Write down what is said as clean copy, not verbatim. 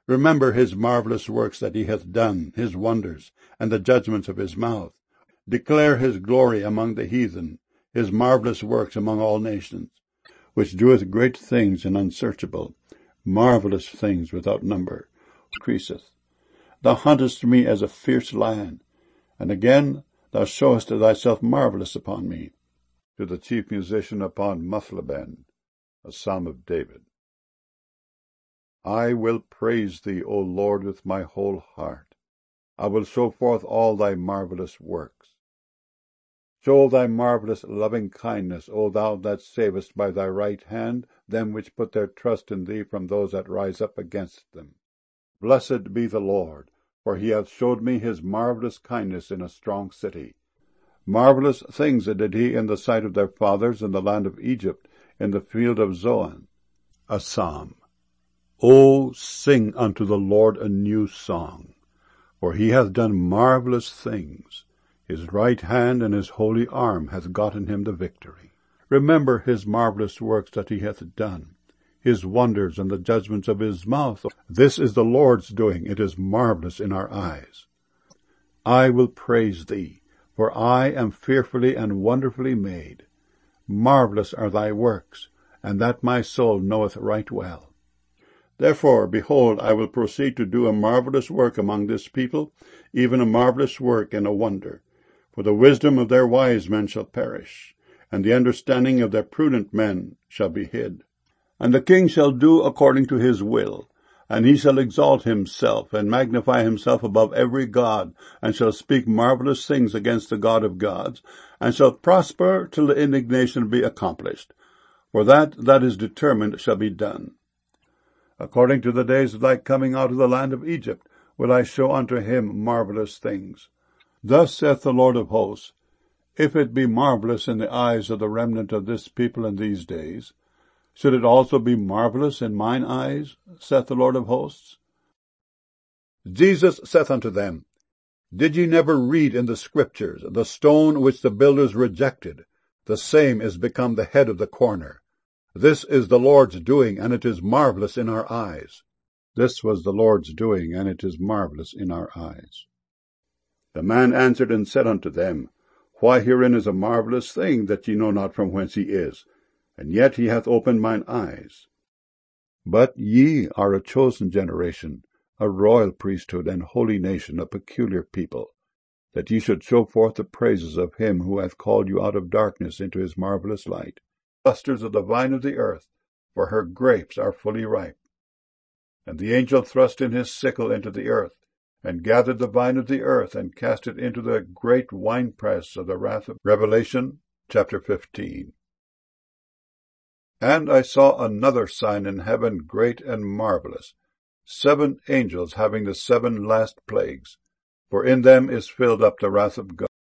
Remember his marvelous works that he hath done, his wonders, and the judgments of his mouth. Declare his glory among the heathen, his marvelous works among all nations, which doeth great things and unsearchable, marvelous things without number, increaseth. Thou huntest me as a fierce lion, and again thou showest thyself marvelous upon me. To the chief musician upon Muthlabben, a psalm of David. I will praise thee, O Lord, with my whole heart. I will show forth all thy marvelous works. Show thy marvelous loving kindness, O thou that savest by thy right hand them which put their trust in thee from those that rise up against them. Blessed be the Lord, for he hath showed me his marvelous kindness in a strong city. Marvelous things did he in the sight of their fathers in the land of Egypt, in the field of Zoan. A psalm. O sing unto the Lord a new song, for he hath done marvelous things. His right hand and his holy arm hath gotten him the victory. Remember his marvelous works that he hath done, his wonders and the judgments of his mouth. This is the Lord's doing, it is marvelous in our eyes. I will praise thee, for I am fearfully and wonderfully made. Marvelous are thy works, and that my soul knoweth right well. Therefore, behold, I will proceed to do a marvelous work among this people, even a marvelous work and a wonder. For the wisdom of their wise men shall perish, and the understanding of their prudent men shall be hid. And the king shall do according to his will, and he shall exalt himself, and magnify himself above every god, and shall speak marvelous things against the God of gods, and shall prosper till the indignation be accomplished. For that is determined shall be done. According to the days of thy coming out of the land of Egypt will I show unto him marvelous things. Thus saith the Lord of hosts, if it be marvelous in the eyes of the remnant of this people in these days, should it also be marvelous in mine eyes, saith the Lord of hosts? Jesus saith unto them, Did ye never read in the Scriptures, the stone which the builders rejected, the same is become the head of the corner. This is the Lord's doing, and it is marvelous in our eyes. This was the Lord's doing, and it is marvelous in our eyes. The man answered and said unto them, Why, herein is a marvelous thing, that ye know not from whence he is, and yet he hath opened mine eyes. But ye are a chosen generation, a royal priesthood, and holy nation, a peculiar people, that ye should show forth the praises of him who hath called you out of darkness into his marvelous light. Clusters of the vine of the earth, for her grapes are fully ripe. And the angel thrust in his sickle into the earth, and gathered the vine of the earth, and cast it into the great winepress of the wrath of Revelation, chapter 15. And I saw another sign in heaven, great and marvelous, 7 angels having the 7 last plagues, for in them is filled up the wrath of God.